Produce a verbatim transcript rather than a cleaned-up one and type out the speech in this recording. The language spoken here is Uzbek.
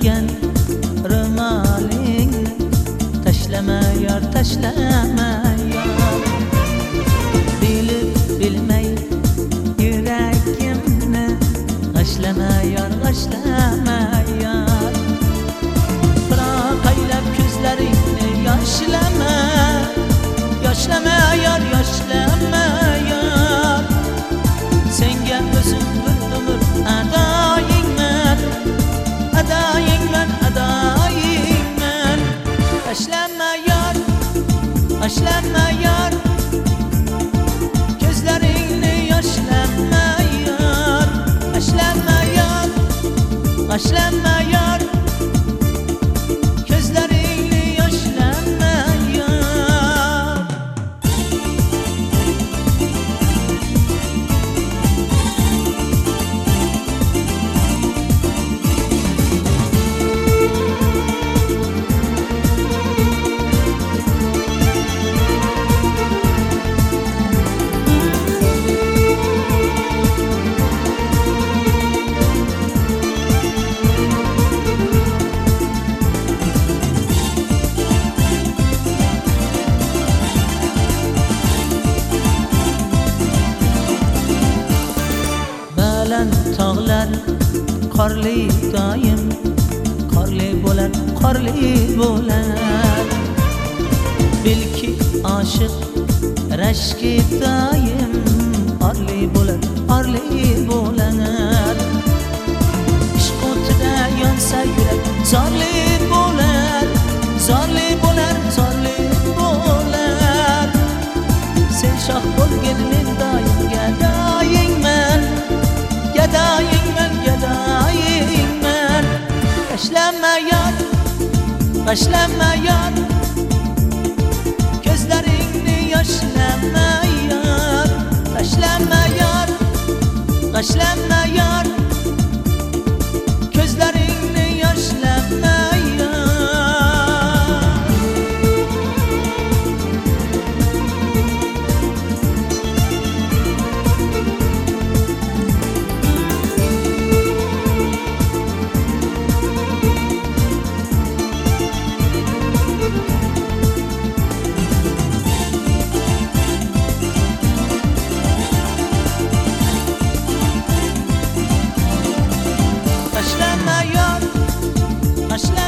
yopgan ro'moling, tashlama yor, tashlama yor. Bilib bilmay yuragimni g'ashlama yor, g'ashlama yor. Biroq aylab ko'zlaringni yoshlama, yoshlama yor, yoshlama yor. Senga o'zim bir umr adoyingman, adoyingman, adoyingman. Tashlama yor, tashlama yor, ko'zlaringni yoshlama yor. Tashlama yor, tashlama yor, ko'zlaringni yoshlama yor. Tog'lar qorli doim, qorli bo'lar, qorli bo'lar. Bilki oshiq rashki doim, orli bo'lar, orli bo'lar. Ishq o'tida yonsa yurak zorli bo'lar, zorli bo'lar, zorli bo'lar. Sen shoh bo'lgin, men doim gadoyingman, gadoyingman, gadoyingman. Tashlama yor, tashlama yor, ko'zlaringni yoshlama yor. Tashlama yor, tashlama yor, ko'zlaringni yoshlama yor. Tashlama yor, tashlama